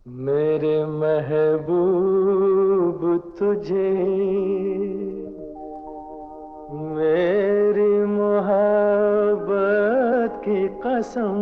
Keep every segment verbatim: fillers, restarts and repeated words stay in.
मेरे महबूब तुझे मेरी मोहब्बत की कसम,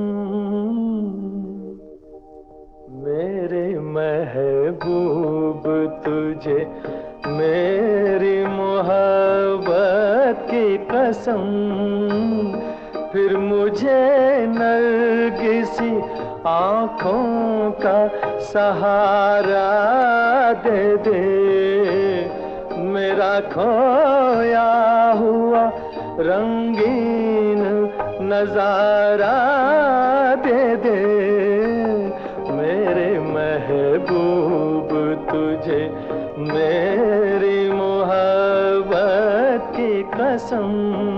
मेरे महबूब तुझे मेरी मोहब्बत की कसम। फिर मुझे नरगिसी आँखों का सहारा दे दे, मेरा खोया हुआ रंगीन नजारा दे दे। मेरे महबूब तुझे मेरी मोहब्बत की कसम।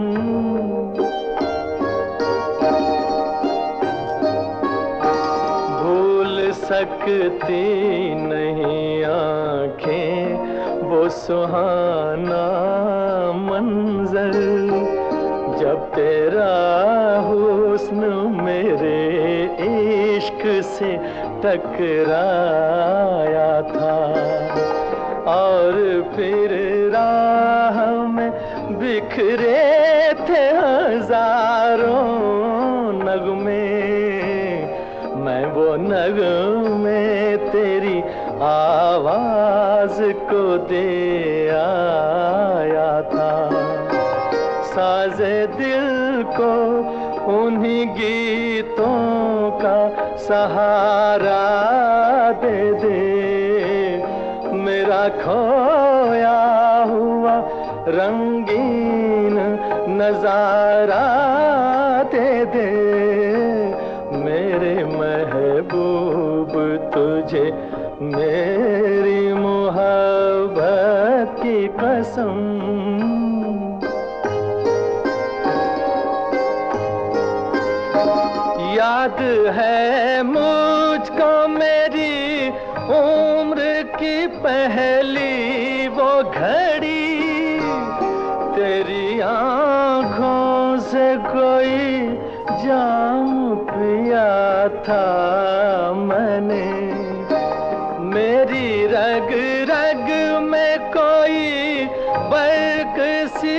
सकती नहीं आँखें वो सुहाना मंजर, जब तेरा हुस्न मेरे इश्क से टकराया था। और फिर राह में बिखरे थे हजारों नगमे, मैं वो नगमे तेरी आवाज को दे आया था। साज़े दिल को उन्हीं गीतों का सहारा दे दे, मेरा खोया हुआ रंगीन नजारा दे दे। मेरे महबूब तुझे मेरी मोहब्बत की कसम। याद है मुझको मेरी उम्र की पहली वो घड़ी, तेरी आँखों से कोई जाम पिया था मैंने। मेरी रग रग में कोई बर्क सी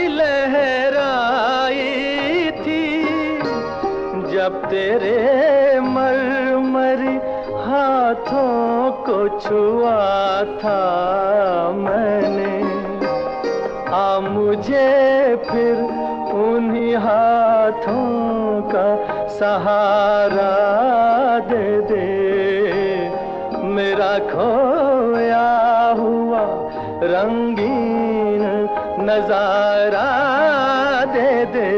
लहराई थी, जब तेरे मरमरी हाथों को छुआ था मैंने। आ मुझे फिर उन्हीं हाथों का सहारा दे दे, मेरा खोया हुआ रंगीन नजारा दे दे।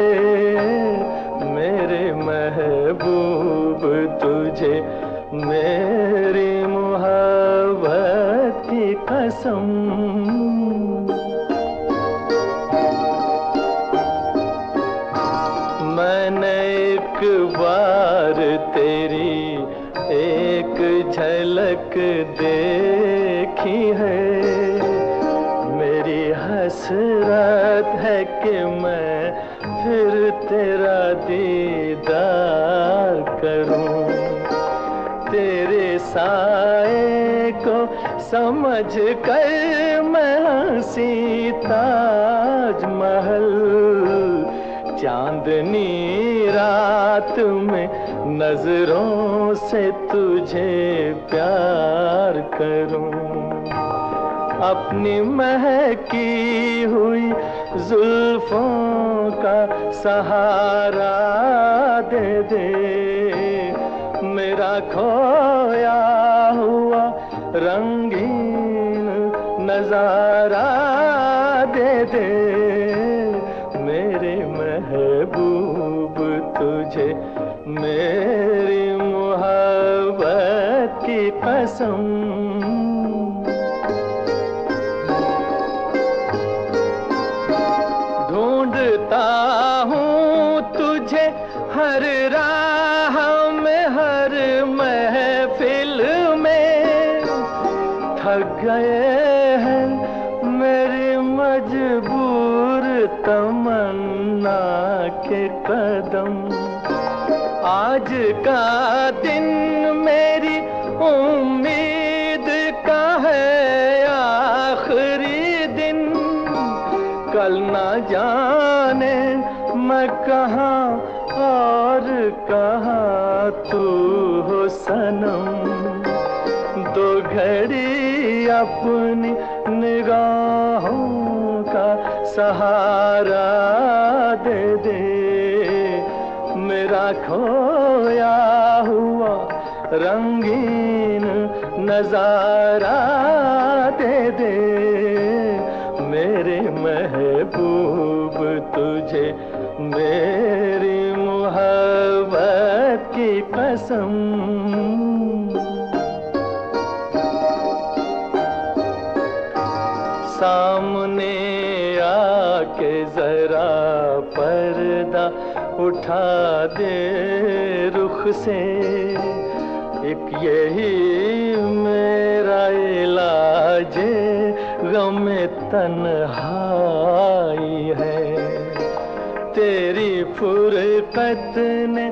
मेरे महबूब तुझे मेरी मोहब्बत की कसम। मैंने एक बार तेरी एक झलक देखी है, मेरी हसरत है कि मैं फिर तेरा दीदार करूं। तेरे साए को समझ कर मैं हंसी ताजमहल, चांदनी रात में नजरों से तुझे प्यार करूं। अपनी महकी हुई जुल्फों का सहारा दे दे, मेरा खोया हुआ रंगीन नजारा दे दे। मेरे महबूब तुझे मेरी मोहब्बत की कसम। ढूंढता हूँ तुझे हर राह में हर महफिल में, थक गए हैं मेरी मजबूर तमन्ना के कदम। आज का दिन मेरी उम्मीद का है आखिरी दिन, कल ना जाने मैं कहाँ और कहाँ तू हो सनम। दो घड़ी अपनी निगाहों का सहारा दे दे, मेरा खोया हुआ रंगीन नजारा दे दे। मेरे महबूब तुझे मेरी मोहब्बत की कसम। सामने आके जरा पर्दा उठा दे रुख से, एक यही मेरा इलाज गमे तन्हाई है। तेरी फुरकत ने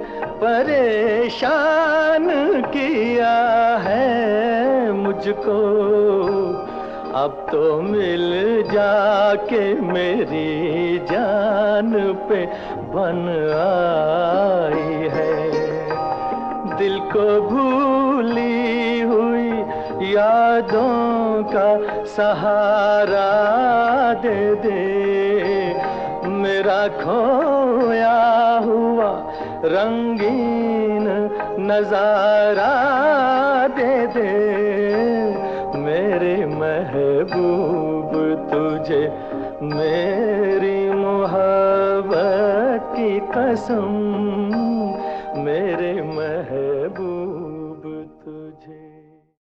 परेशान किया है मुझको, अब तो मिल जाके मेरी जान पे बन आई है। दिल को भूली हुई यादों का सहारा दे दे, मेरा खोया हुआ रंगीन नजारा दे दे। मेरे महबूब तुझे मेरी मोहब्बत की कसम, मेरे महबूब तुझे।